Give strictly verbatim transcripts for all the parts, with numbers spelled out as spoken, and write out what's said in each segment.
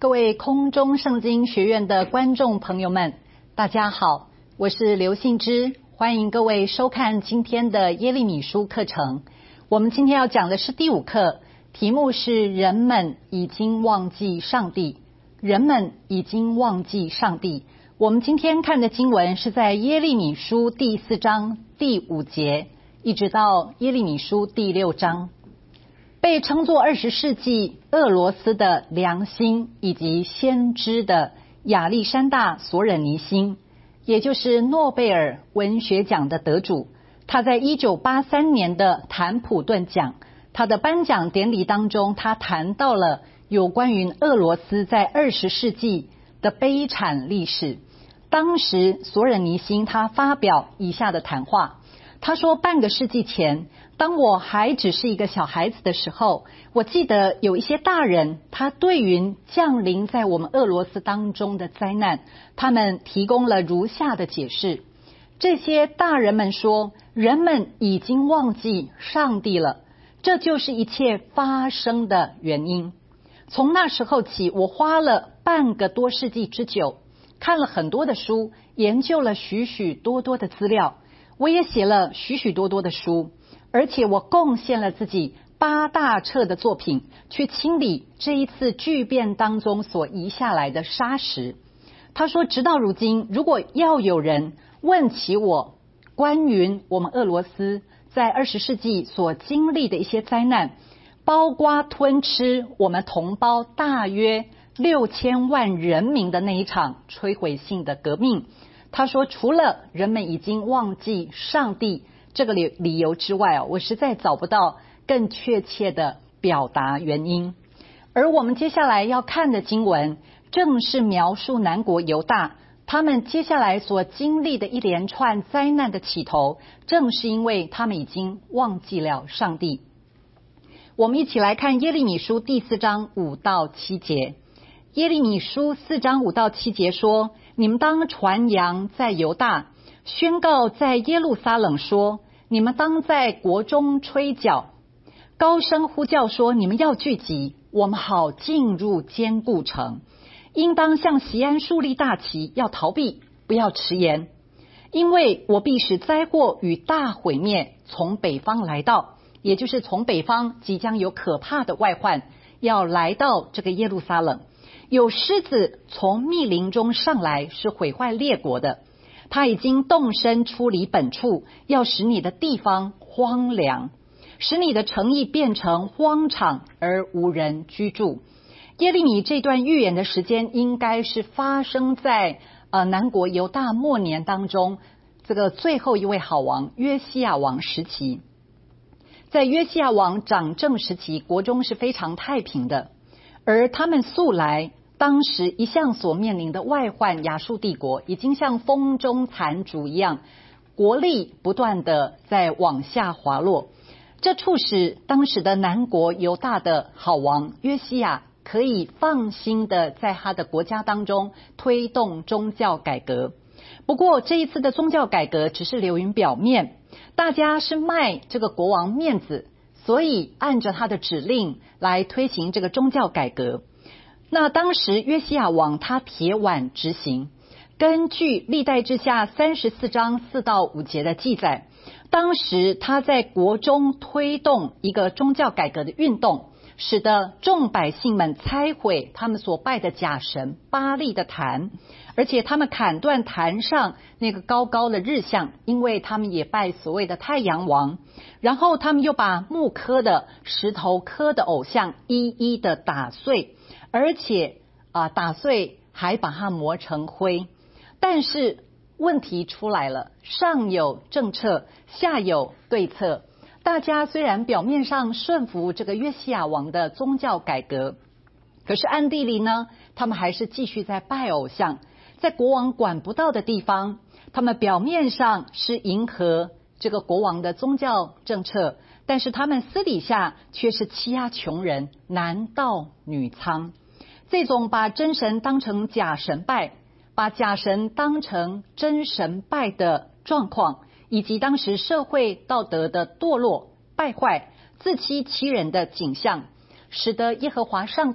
各位空中圣经学院的观众朋友们，大家好，我是刘信之，欢迎各位收看今天的耶利米书课程。我们今天要讲的是第五课，题目是人们已经忘记上帝。人们已经忘记上帝。我们今天看的经文是在耶利米书第四章第五节，一直到耶利米书第六章。被称作二十世纪俄罗斯的良心以及先知的亚历山大索尔尼辛，也就是诺贝尔文学奖的得主，他在一九八三年的坦普顿奖，他的颁奖典礼当中，他谈到了有关于俄罗斯在二十世纪的悲惨历史。当时索尔尼辛他发表以下的谈话，他说，半个世纪前，当我还只是一个小孩子的时候，我记得有一些大人，他对于降临在我们俄罗斯当中的灾难，他们提供了如下的解释。这些大人们说，人们已经忘记上帝了，这就是一切发生的原因。从那时候起，我花了半个多世纪之久，看了很多的书，研究了许许多多的资料，我也写了许许多多的书，而且我贡献了自己八大册的作品，去清理这一次巨变当中所遗下来的沙石。他说，直到如今，如果要有人问起我关于我们俄罗斯在二十世纪所经历的一些灾难，包括吞吃我们同胞大约六千万人民的那一场摧毁性的革命，他说，除了人们已经忘记上帝这个理理由之外，我实在找不到更确切的表达原因。而我们接下来要看的经文，正是描述南国犹大他们接下来所经历的一连串灾难的起头，正是因为他们已经忘记了上帝。我们一起来看耶利米书第四章五到七节。耶利米书四章五到七节说，你们当传扬在犹大，宣告在耶路撒冷说，你们当在国中吹角，高声呼叫说，你们要聚集，我们好进入坚固城。应当向锡安树立大旗，要逃避，不要迟延，因为我必使灾祸与大毁灭从北方来到，也就是从北方即将有可怕的外患要来到这个耶路撒冷。有狮子从密林中上来，是毁坏列国的，他已经动身出离本处，要使你的地方荒凉，使你的城邑变成荒场而无人居住。耶利米这段预言的时间应该是发生在呃南国犹大末年当中，这个最后一位好王约西亚王时期。在约西亚王掌政时期，国中是非常太平的，而他们素来当时一向所面临的外患亚述帝国已经像风中残烛一样，国力不断的在往下滑落。这促使当时的南国犹大的好王约西亚可以放心的在他的国家当中推动宗教改革。不过这一次的宗教改革只是流于表面，大家是卖这个国王面子，所以按着他的指令来推行这个宗教改革。那当时约西亚王他铁腕执行，根据历代志下三十四章四到五节的记载，当时他在国中推动一个宗教改革的运动，使得众百姓们拆毁他们所拜的假神巴力的坛，而且他们砍断坛上那个高高的日像，因为他们也拜所谓的太阳王。然后他们又把木刻的石头刻的偶像一一的打碎，而且啊打碎还把它磨成灰。但是问题出来了，上有政策，下有对策。大家虽然表面上顺服这个约西亚王的宗教改革，可是暗地里呢，他们还是继续在拜偶像。在国王管不到的地方，他们表面上是迎合这个国王的宗教政策，但是他们私底下却是欺压穷人，男盗女娼。这种把真神当成假神拜，把假神当成真神拜的状况，以及当时社会道德的堕落、败坏、自欺欺人的景象，使得耶和华上帝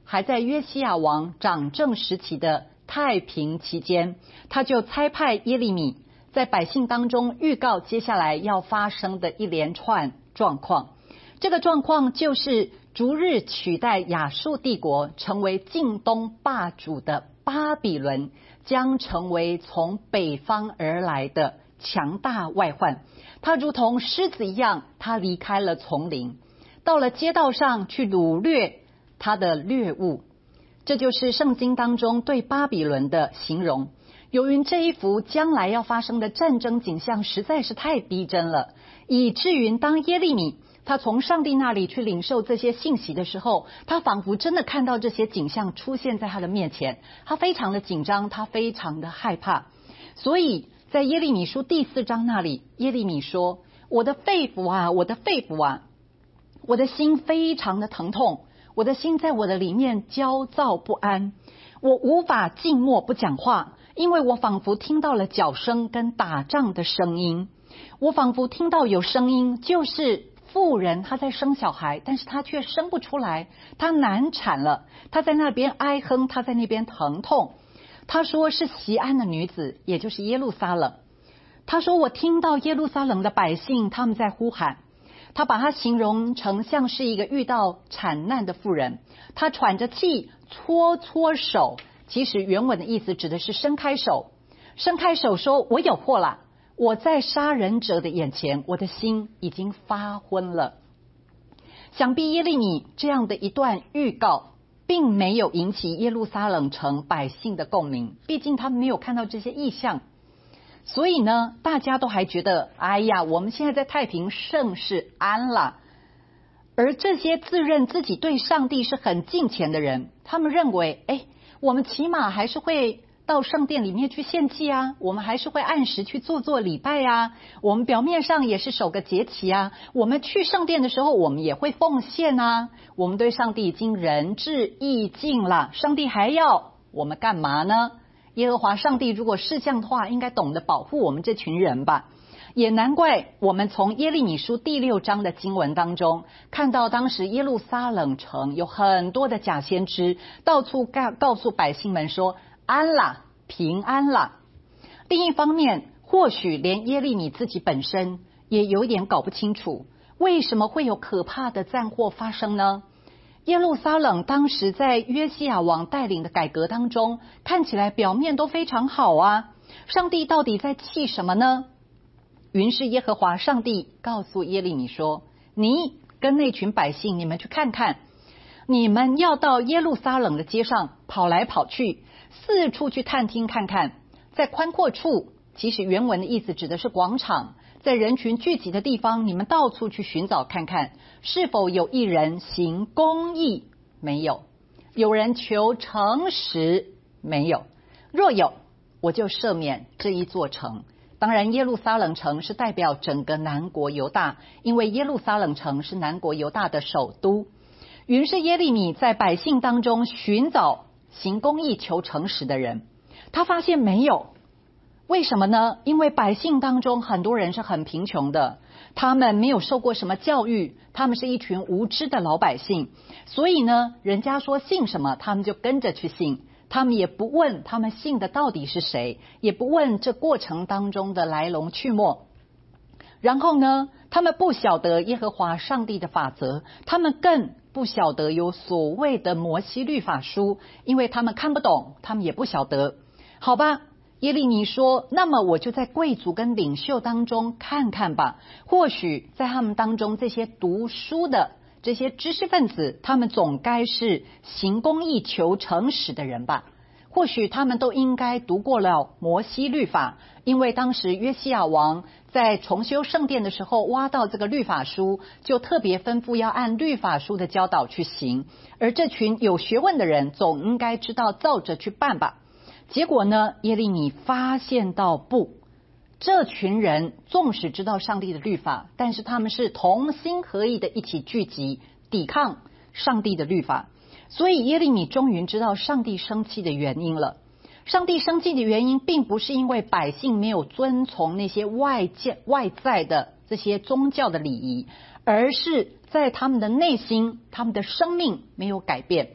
还在约西亚王掌政时期的太平期间，他就差派耶利米在百姓当中预告接下来要发生的一连串状况。这个状况就是逐日取代亚述帝国成为近东霸主的巴比伦将成为从北方而来的强大外患。他如同狮子一样，他离开了丛林，到了街道上去掳掠他的掠物。这就是圣经当中对巴比伦的形容。由于这一幅将来要发生的战争景象实在是太逼真了，以至于当耶利米他从上帝那里去领受这些信息的时候，他仿佛真的看到这些景象出现在他的面前，他非常的紧张，他非常的害怕。所以在耶利米书第四章那里，耶利米说：我的肺腑啊，我的肺腑啊，我的心非常的疼痛，我的心在我的里面焦躁不安，我无法静默不讲话，因为我仿佛听到了脚声跟打仗的声音。我仿佛听到有声音，就是妇人她在生小孩，但是她却生不出来，她难产了，她在那边哀哼，她在那边疼痛。她说是锡安的女子，也就是耶路撒冷。她说我听到耶路撒冷的百姓他们在呼喊。她把她形容成像是一个遇到产难的妇人，她喘着气搓搓手，其实原文的意思指的是伸开手，伸开手说我有祸了，我在杀人者的眼前，我的心已经发昏了。想必耶利米这样的一段预告并没有引起耶路撒冷城百姓的共鸣，毕竟他们没有看到这些异象。所以呢，大家都还觉得哎呀，我们现在在太平盛世安了。而这些自认自己对上帝是很敬虔的人，他们认为哎，我们起码还是会到圣殿里面去献祭啊，我们还是会按时去做做礼拜啊，我们表面上也是守个节期啊，我们去圣殿的时候我们也会奉献啊，我们对上帝已经仁至义尽了，上帝还要我们干嘛呢？耶和华上帝如果是这样的话，应该懂得保护我们这群人吧。也难怪我们从耶利米书第六章的经文当中看到，当时耶路撒冷城有很多的假先知到处告告诉百姓们说安啦，平安啦。另一方面，或许连耶利米自己本身也有点搞不清楚，为什么会有可怕的战祸发生呢？耶路撒冷当时在约西亚王带领的改革当中，看起来表面都非常好啊，上帝到底在气什么呢？云是耶和华上帝告诉耶利米说，你跟那群百姓，你们去看看，你们要到耶路撒冷的街上跑来跑去，四处去探听看看，在宽阔处，其实原文的意思指的是广场，在人群聚集的地方，你们到处去寻找看看，是否有一人行公义？没有。有人求诚实？没有。若有，我就赦免这一座城。当然耶路撒冷城是代表整个南国犹大，因为耶路撒冷城是南国犹大的首都。于是耶利米在百姓当中寻找行公义求诚实的人，他发现没有。为什么呢？因为百姓当中很多人是很贫穷的，他们没有受过什么教育，他们是一群无知的老百姓，所以呢，人家说信什么他们就跟着去信，他们也不问他们信的到底是谁，也不问这过程当中的来龙去脉。然后呢，他们不晓得耶和华上帝的法则，他们更不晓得有所谓的摩西律法书，因为他们看不懂，他们也不晓得。好吧，耶利米说，那么我就在贵族跟领袖当中看看吧，或许在他们当中这些读书的这些知识分子，他们总该是行公义求诚实的人吧，或许他们都应该读过了摩西律法，因为当时约西亚王在重修圣殿的时候挖到这个律法书，就特别吩咐要按律法书的教导去行，而这群有学问的人总应该知道照着去办吧。结果呢，耶利米发现到不，这群人纵使知道上帝的律法，但是他们是同心合意的一起聚集抵抗上帝的律法。所以耶利米终于知道上帝生气的原因了。上帝生气的原因并不是因为百姓没有遵从那些外界外在的这些宗教的礼仪，而是在他们的内心，他们的生命没有改变，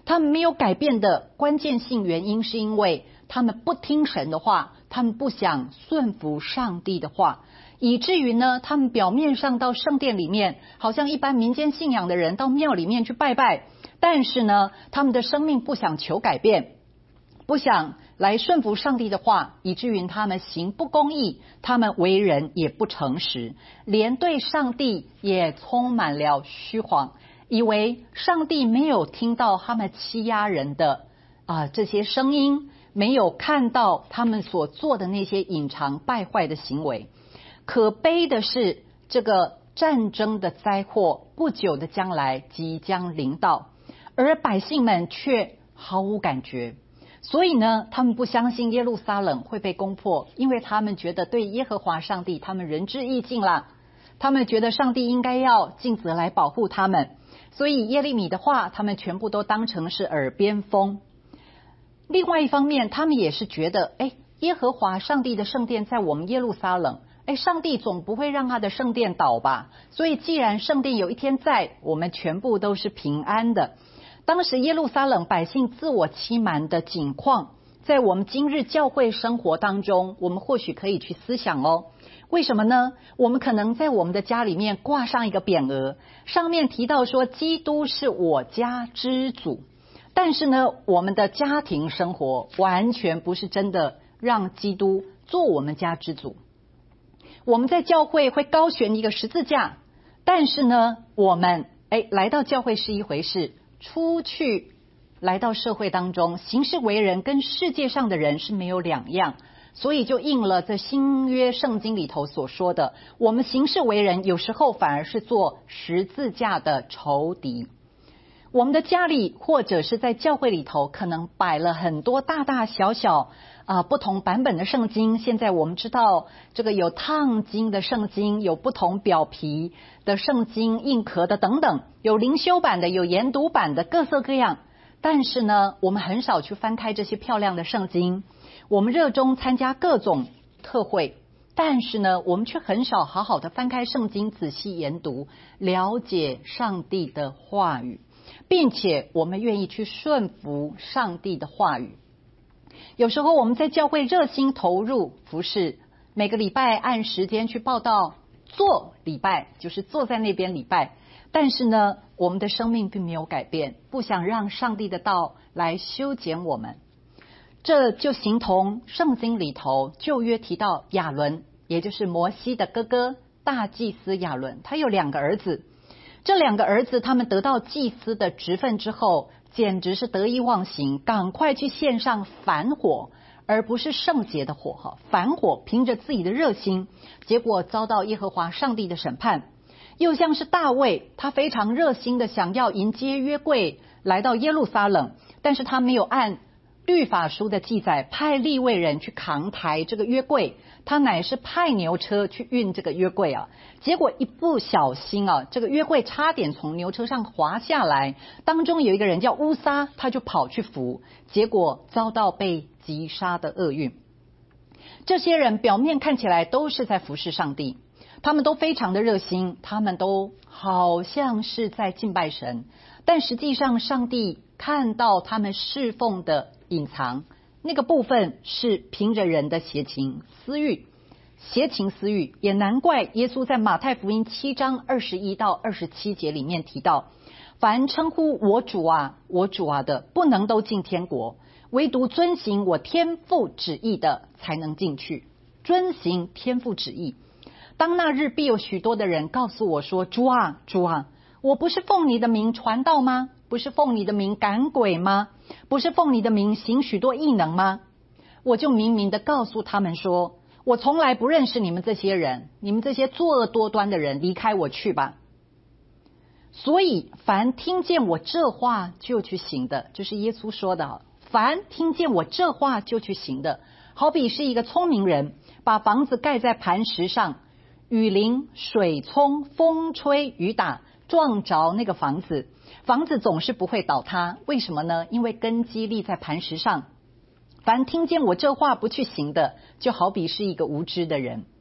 他们没有改变的关键性原因是因为他们不听神的话，他们不想顺服上帝的话，以至于呢，他们表面上到圣殿里面，好像一般民间信仰的人到庙里面去拜拜，但是呢，他们的生命不想求改变，不想来顺服上帝的话，以至于他们行不公义，他们为人也不诚实，连对上帝也充满了虚谎，以为上帝没有听到他们欺压人的啊、这些声音，没有看到他们所做的那些隐藏败坏的行为。可悲的是，这个战争的灾祸不久的将来即将临到，而百姓们却毫无感觉。所以呢，他们不相信耶路撒冷会被攻破，因为他们觉得对耶和华上帝他们仁至义尽了，他们觉得上帝应该要尽责来保护他们，所以耶利米的话他们全部都当成是耳边风。另外一方面，他们也是觉得，哎，耶和华上帝的圣殿在我们耶路撒冷，哎，上帝总不会让他的圣殿倒吧，所以既然圣殿有一天在，我们全部都是平安的。当时耶路撒冷百姓自我欺瞒的景况，在我们今日教会生活当中，我们或许可以去思想哦。为什么呢？我们可能在我们的家里面挂上一个匾额，上面提到说基督是我家之主，但是呢，我们的家庭生活完全不是真的让基督做我们家之主。我们在教会会高悬一个十字架，但是呢，我们哎来到教会是一回事，出去来到社会当中行事为人跟世界上的人是没有两样，所以就应了这新约圣经里头所说的，我们行事为人有时候反而是做十字架的仇敌。我们的家里或者是在教会里头可能摆了很多大大小小啊、不同版本的圣经，现在我们知道这个有烫金的圣经，有不同表皮的圣经，硬壳的等等，有灵修版的，有研读版的，各色各样。但是呢，我们很少去翻开这些漂亮的圣经，我们热衷参加各种特会，但是呢，我们却很少好好的翻开圣经，仔细研读，了解上帝的话语，并且我们愿意去顺服上帝的话语。有时候我们在教会热心投入服事，每个礼拜按时间去报道，做礼拜就是坐在那边礼拜，但是呢，我们的生命并没有改变，不想让上帝的道来修剪我们。这就形同圣经里头旧约提到亚伦，也就是摩西的哥哥大祭司亚伦，他有两个儿子，这两个儿子他们得到祭司的职分之后，简直是得意忘形，赶快去献上反火，而不是圣洁的火哈，反火凭着自己的热心，结果遭到耶和华上帝的审判。又像是大卫，他非常热心的想要迎接约柜来到耶路撒冷，但是他没有按律法书的记载派利未人去扛抬这个约柜，他乃是派牛车去运这个约柜啊。结果一不小心啊，这个约柜差点从牛车上滑下来，当中有一个人叫乌撒，他就跑去扶，结果遭到被击杀的厄运。这些人表面看起来都是在服侍上帝，他们都非常的热心，他们都好像是在敬拜神，但实际上上帝看到他们侍奉的隐藏，那个部分是凭着人的邪情私欲，邪情私欲，也难怪耶稣在马太福音七章二十一到二十七节里面提到，凡称呼我主啊我主啊的，不能都进天国，唯独遵行我天父旨意的才能进去。遵行天父旨意，当那日必有许多的人告诉我说，主啊主啊，我不是奉你的名传道吗？不是奉你的名赶鬼吗？不是奉你的名行许多异能吗？我就明明的告诉他们说，我从来不认识你们这些人，你们这些作恶多端的人，离开我去吧。所以凡听见我这话就去行的，就是耶稣说的，凡听见我这话就去行的，好比是一个聪明人把房子盖在磐石上，雨淋水冲风吹雨打，撞着那个房子，房子总是不会倒塌。为什么呢？因为根基立在磐石上。凡听见我这话不去行的，就好比是一个无知的人，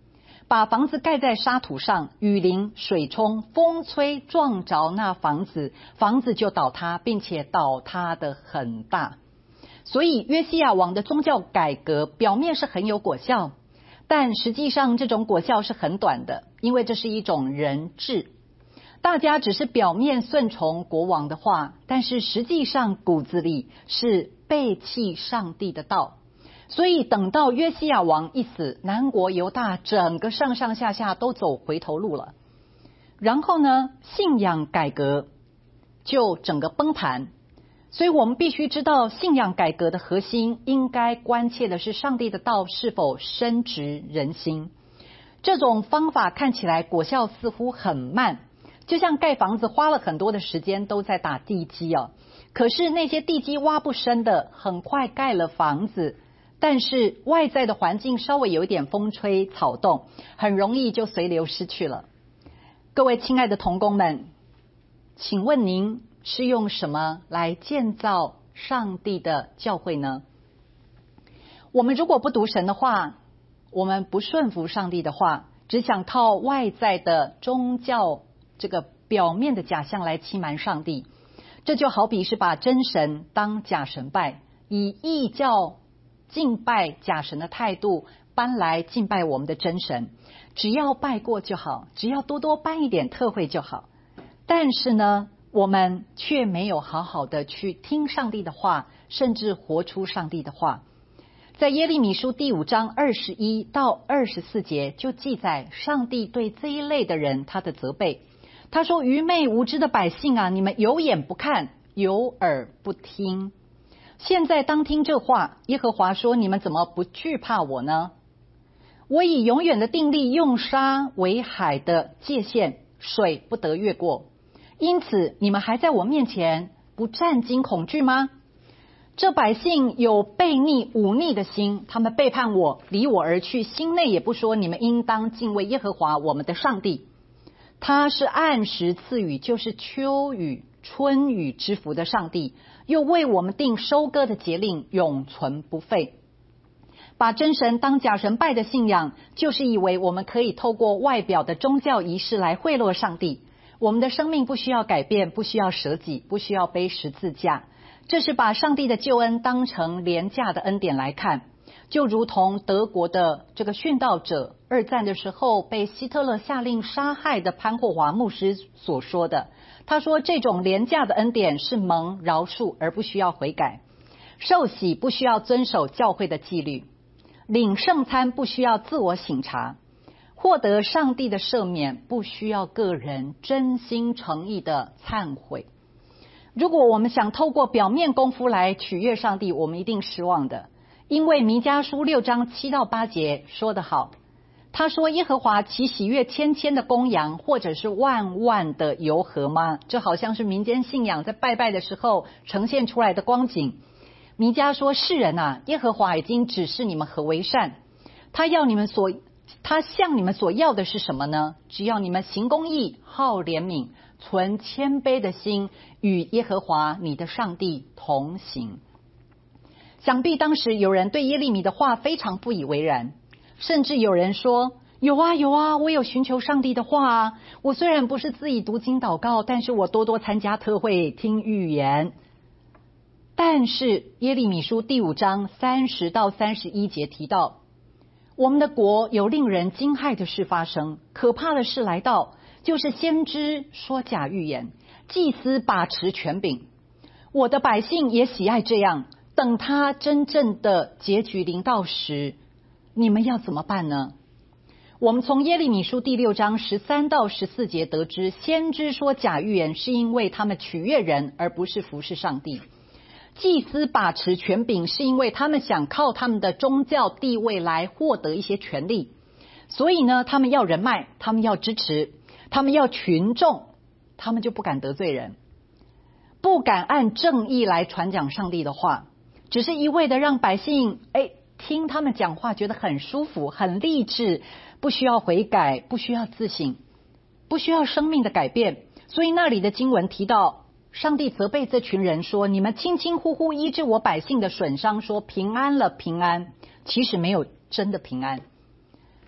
把房子盖在沙土上，雨淋、水冲、风吹撞着那房子，房子就倒塌，并且倒塌的很大。所以约西亚王的宗教改革表面是很有果效，但实际上这种果效是很短的，因为这是一种人治。大家只是表面顺从国王的话，但是实际上骨子里是背弃上帝的道。所以等到约西亚王一死，南国犹大整个上上下下都走回头路了。然后呢，信仰改革就整个崩盘。所以我们必须知道，信仰改革的核心应该关切的是上帝的道是否深植人心。这种方法看起来果效似乎很慢，就像盖房子花了很多的时间都在打地基啊，可是那些地基挖不深的，很快盖了房子，但是外在的环境稍微有一点风吹草动，很容易就随流失去了。各位亲爱的同工们，请问您是用什么来建造上帝的教会呢？我们如果不读神的话，我们不顺服上帝的话，只想靠外在的宗教这个表面的假象来欺瞒上帝，这就好比是把真神当假神拜，以异教敬拜假神的态度搬来敬拜我们的真神，只要拜过就好，只要多多办一点特会就好。但是呢，我们却没有好好的去听上帝的话，甚至活出上帝的话。在耶利米书第五章二十一到二十四节就记载上帝对这一类的人他的责备。他说，愚昧无知的百姓啊，你们有眼不看，有耳不听。现在当听这话，耶和华说，你们怎么不惧怕我呢？我以永远的定力用沙为海的界限，水不得越过。因此你们还在我面前不战惊恐惧吗？这百姓有悖逆忤逆的心，他们背叛我，离我而去，心内也不说你们应当敬畏耶和华我们的上帝。他是按时赐雨，就是秋雨春雨之福的上帝，又为我们定收割的节令，永存不废。把真神当假神拜的信仰，就是以为我们可以透过外表的宗教仪式来贿赂上帝。我们的生命不需要改变，不需要舍己，不需要背十字架，这是把上帝的救恩当成廉价的恩典来看。就如同德国的这个殉道者，二战的时候被希特勒下令杀害的潘霍华牧师所说的，他说这种廉价的恩典是蒙饶恕而不需要悔改，受洗不需要遵守教会的纪律，领圣餐不需要自我省察，获得上帝的赦免不需要个人真心诚意的忏悔。如果我们想透过表面功夫来取悦上帝，我们一定失望的。因为弥迦书六章七到八节说得好，他说耶和华岂喜悦千千的公羊，或者是万万的油和吗？这好像是民间信仰在拜拜的时候呈现出来的光景。弥迦说，世人啊，耶和华已经指示你们何为善，他要你们所他向你们所要的是什么呢？只要你们行公义，好怜悯，存谦卑的心，与耶和华你的上帝同行。想必当时有人对耶利米的话非常不以为然，甚至有人说，有啊有啊，我有寻求上帝的话啊，我虽然不是自己读经祷告，但是我多多参加特会，听预言。但是耶利米书第五章三十到三十一节提到，我们的国有令人惊骇的事发生，可怕的事来到，就是先知说假预言，祭司把持权柄。我的百姓也喜爱这样，等他真正的结局临到时，你们要怎么办呢？我们从耶利米书第六章十三到十四节得知，先知说假预言是因为他们取悦人，而不是服侍上帝。祭司把持权柄是因为他们想靠他们的宗教地位来获得一些权利，所以呢，他们要人脉，他们要支持，他们要群众，他们就不敢得罪人，不敢按正义来传讲上帝的话，只是一味的让百姓哎听他们讲话觉得很舒服，很励志，不需要悔改，不需要自省，不需要生命的改变。所以那里的经文提到，上帝责备这群人说，你们轻轻呼呼医治我百姓的损伤，说平安了平安，其实没有真的平安。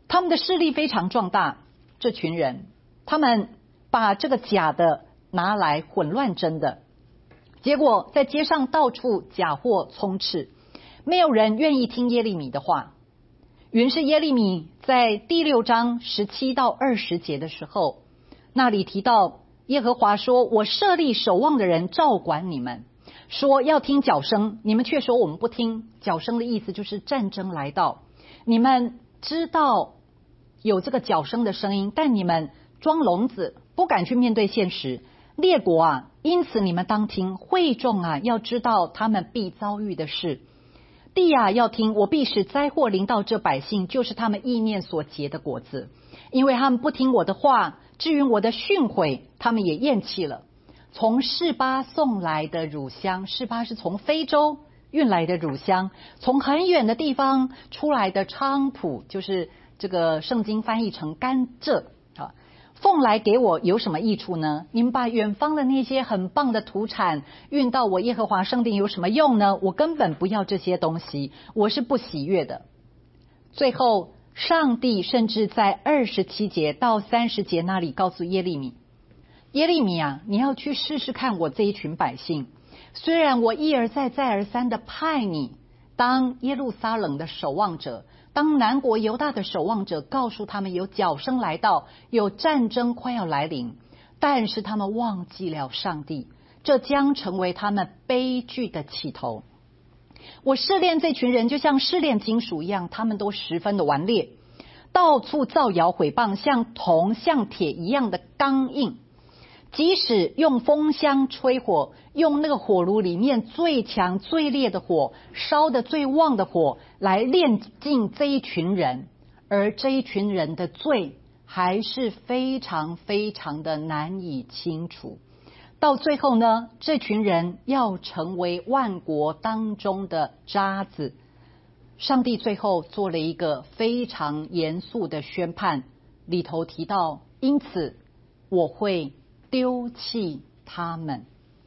他们的势力非常壮大。这群人，他们把这个假的拿来混乱真的，结果在街上到处假货充斥，没有人愿意听耶利米的话。原是耶利米在第六章十七到二十节的时候，那里提到耶和华说，我设立守望的人照管你们，说要听角声，你们却说我们不听。角声的意思就是战争来到，你们知道有这个角声的声音，但你们装聋子，不敢去面对现实。列国啊，因此你们当听；会众啊，要知道他们必遭遇的事。地啊，要听，我必使灾祸临到这百姓，就是他们意念所结的果子，因为他们不听我的话，至于我的训诲，他们也厌弃了。从示巴送来的乳香，示巴是从非洲运来的乳香，从很远的地方出来的菖蒲，就是这个圣经翻译成甘蔗啊，奉来给我有什么益处呢？你们把远方的那些很棒的土产运到我耶和华圣殿有什么用呢？我根本不要这些东西，我是不喜悦的。最后上帝甚至在二十七节到三十节那里告诉耶利米，耶利米啊，你要去试试看我这一群百姓，虽然我一而再再而三的派你当耶路撒冷的守望者，当南国犹大的守望者，告诉他们有角声来到，有战争快要来临，但是他们忘记了上帝，这将成为他们悲剧的起头。我试炼这群人就像试炼金属一样，他们都十分的顽劣，到处造谣毁谤，像铜像铁一样的刚硬。即使用风箱吹火，用那个火炉里面最强最烈的火，烧得最旺的火来炼尽这一群人，而这一群人的罪还是非常非常的难以清除。到最后呢，这群人要成为万国当中的渣滓。上帝最后做了一个非常严肃的宣判，里头提到，因此我会丢弃他们。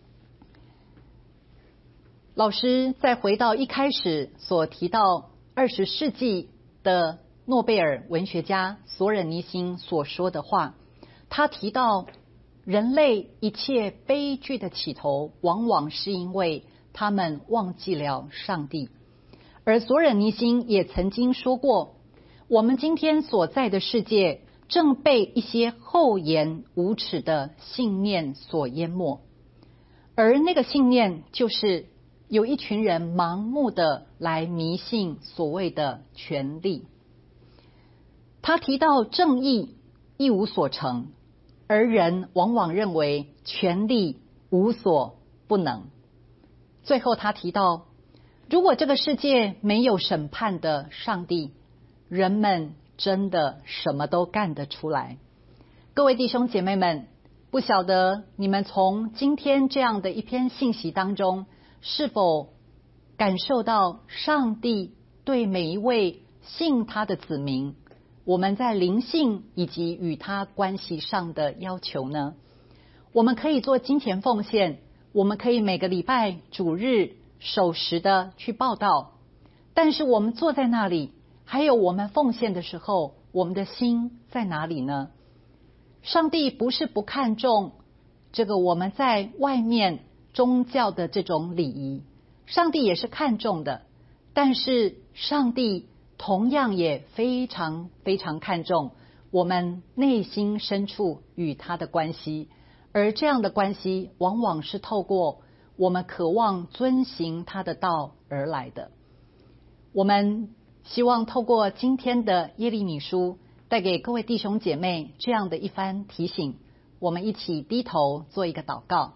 老师再回到一开始所提到二十世纪的诺贝尔文学家索尔尼辛所说的话，他提到人类一切悲剧的起头，往往是因为他们忘记了上帝。而索尔尼辛也曾经说过，我们今天所在的世界正被一些厚颜无耻的信念所淹没，而那个信念就是有一群人盲目的来迷信所谓的权力。他提到正义一无所成，而人往往认为权力无所不能。最后他提到，如果这个世界没有审判的上帝，人们真的什么都干得出来。各位弟兄姐妹们，不晓得你们从今天这样的一篇信息当中，是否感受到上帝对每一位信他的子民，我们在灵性以及与他关系上的要求呢？我们可以做金钱奉献，我们可以每个礼拜主日守时的去报道，但是我们坐在那里，还有我们奉献的时候，我们的心在哪里呢？上帝不是不看重这个我们在外面宗教的这种礼仪，上帝也是看重的，但是上帝同样也非常非常看重我们内心深处与他的关系，而这样的关系往往是透过我们渴望遵行他的道而来的。我们希望透过今天的耶利米书，带给各位弟兄姐妹这样的一番提醒，我们一起低头做一个祷告。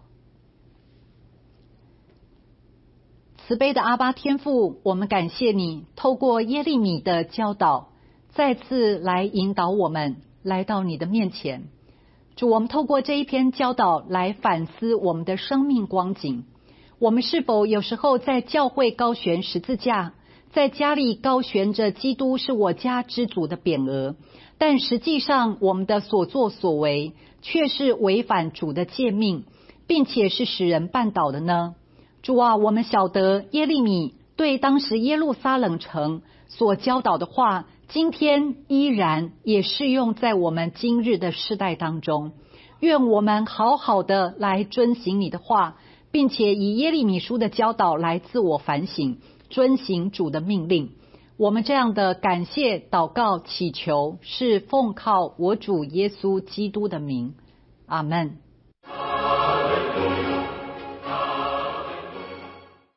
慈悲的阿爸天父，我们感谢你透过耶利米的教导，再次来引导我们来到你的面前。主，我们透过这一篇教导来反思我们的生命光景，我们是否有时候在教会高悬十字架，在家里高悬着基督是我家之主的匾额，但实际上我们的所作所为却是违反主的诫命，并且是使人绊倒的呢？主啊，我们晓得耶利米对当时耶路撒冷城所教导的话今天依然也适用在我们今日的世代当中。愿我们好好的来遵行你的话，并且以耶利米书的教导来自我反省，遵行主的命令。我们这样的感谢祷告祈求，是奉靠我主耶稣基督的名，阿们。